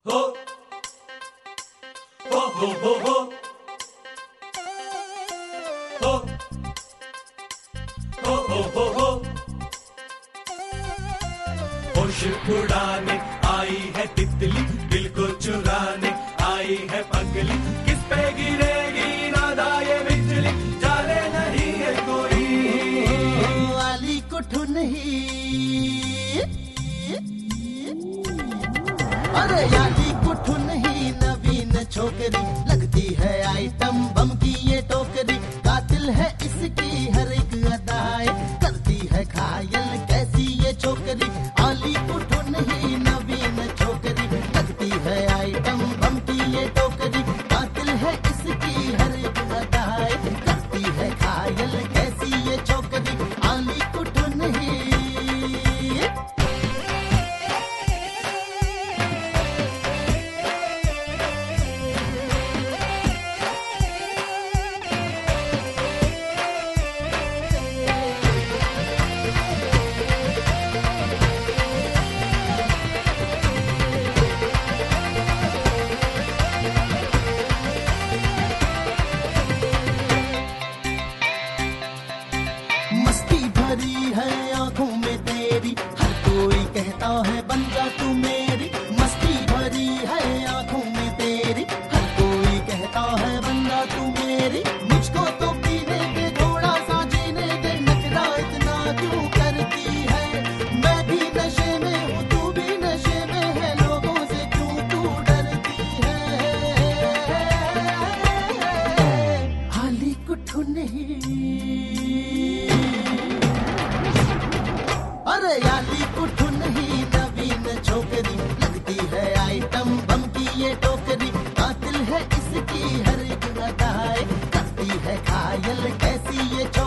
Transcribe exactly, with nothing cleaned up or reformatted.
हो हो हो हो हो हो हो हो हो हो होश उड़ाने आई है तितली, दिल को चुराने आई है पगली। किस पे गिरेगी नादा ये बिजली, जाने नहीं है कोई। वाली कुठू नहीं, अरे याली कुठू नहीं, नवीन छोकरी लगती है आइटम बम की ये टोकरी। कातिल है इसकी हर एक अदाए, करती है घायल कैसी ये छोकरी। आली कुठू नहीं, नवीन छोकरी लगती है आइटम बम की ये टोकरी। कातिल है इसकी हर एक अदाए, करती है घायल कैसी ये छोकरी। आली कुठू नहीं। मस्ती भरी है आंखों में तेरी, हर कोई कहता है बन जा तू मेरी। मस्ती भरी है आंखों में तेरी, हर कोई कहता है बन जा तू मेरी। मुझको तो पीने दे, थोड़ा सा जीने दे, नखरा इतना क्यों करती है। मैं भी नशे में हूँ, तू भी नशे में है, लोगों से क्यों तू डरती है। हाली कुठू नहीं, अरे याली कुठू नहीं, नवीन छोकरी लगती है आइटम बम की ये टोकरी। कातिल है इसकी हर एक अदाए, करती है घायल कैसी ये छोकरी।